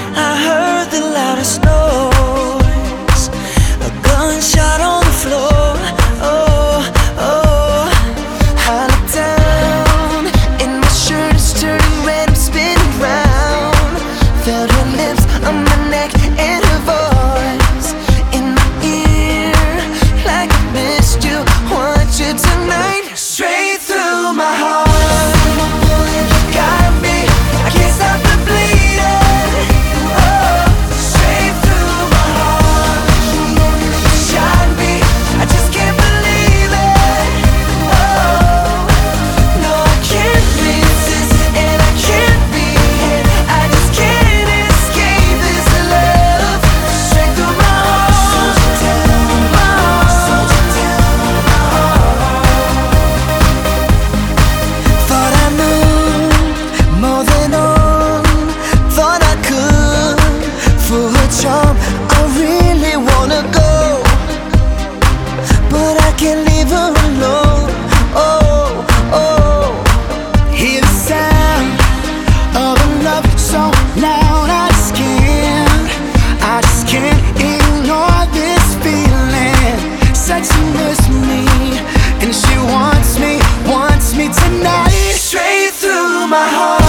I heard the loudest noise, a gunshot on the floor. Oh, oh. I looked down and my shirt is turning red. I'm spinning round. Felt her lips on my neck and her voice in my ear, like I missed you, want you tonight. Straight through my heart. I really wanna go, but I can't leave her alone. Oh, oh. Hear the sound of a love so loud, I just can't ignore this feeling. Sexy miss me, and she wants me tonight. Straight through my heart.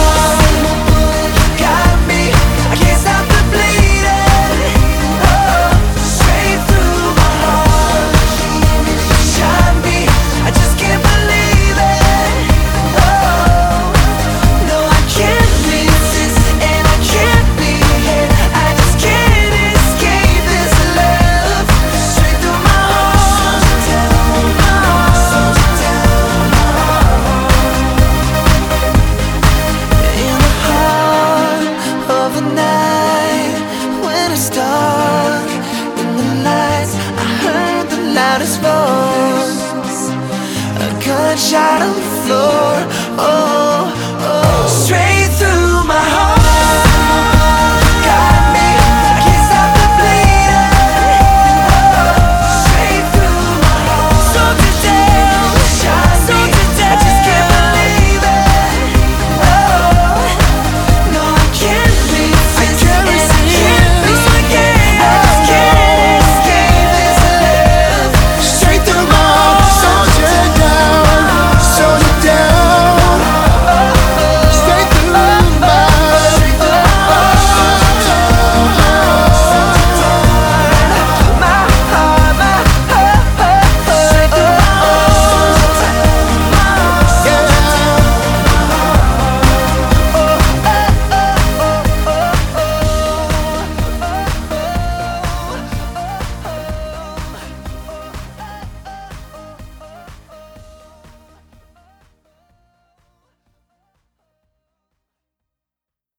Loudest voice, a gunshot on the floor. Oh, oh. Straight